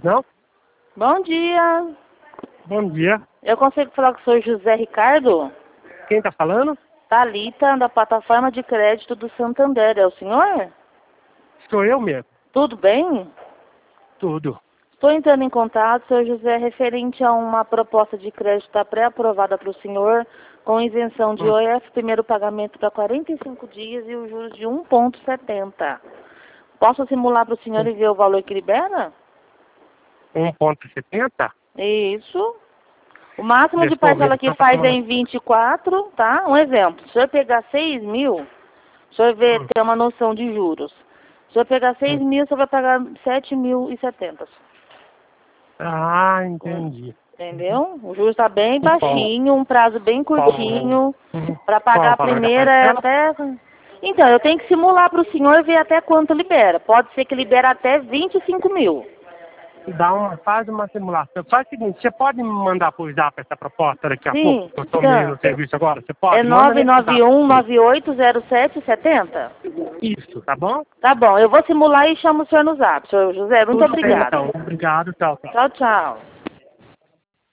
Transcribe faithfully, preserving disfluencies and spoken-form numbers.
não? Bom dia. Bom dia. Eu consigo falar com o senhor José Ricardo? Quem tá falando? Thalita, da plataforma de crédito do Santander. É o senhor? Sou eu mesmo. Tudo bem? Tudo. Estou entrando em contato, senhor José, referente a uma proposta de crédito pré-aprovada para o senhor, com isenção de Hum. O F, primeiro pagamento para quarenta e cinco dias e os juros de um vírgula setenta. Posso simular para o senhor e ver o valor que libera? um vírgula setenta? Isso. O máximo de Deixa eu parcela ver, que então, faz tá é em vinte e quatro, tá? Um exemplo. Se o senhor pegar seis mil, o senhor vê, Hum. ter uma noção de juros. Se o senhor pegar seis Hum. mil, o senhor vai pagar sete mil e setenta. Ah, entendi. Entendeu? O juros está bem E qual, baixinho, um prazo bem qual, curtinho. hum, Para qual pagar o a valor da primeira é parcela? até... Então, eu tenho que simular para o senhor e ver até quanto libera. Pode ser que libera até vinte e cinco mil. Dá uma, faz uma simulação. Faz o seguinte, você pode me mandar por zap essa proposta daqui a Sim, pouco? Eu estou meio tá. no serviço agora. Você É pode? Manda nove nesse nove zap. um nove oito zero sete sete zero. Isso, tá bom? Tá bom, eu vou simular e chamo o senhor no zap, senhor José. Muito Tudo bem, obrigada. então. Obrigado, tchau, tchau. Tchau, tchau.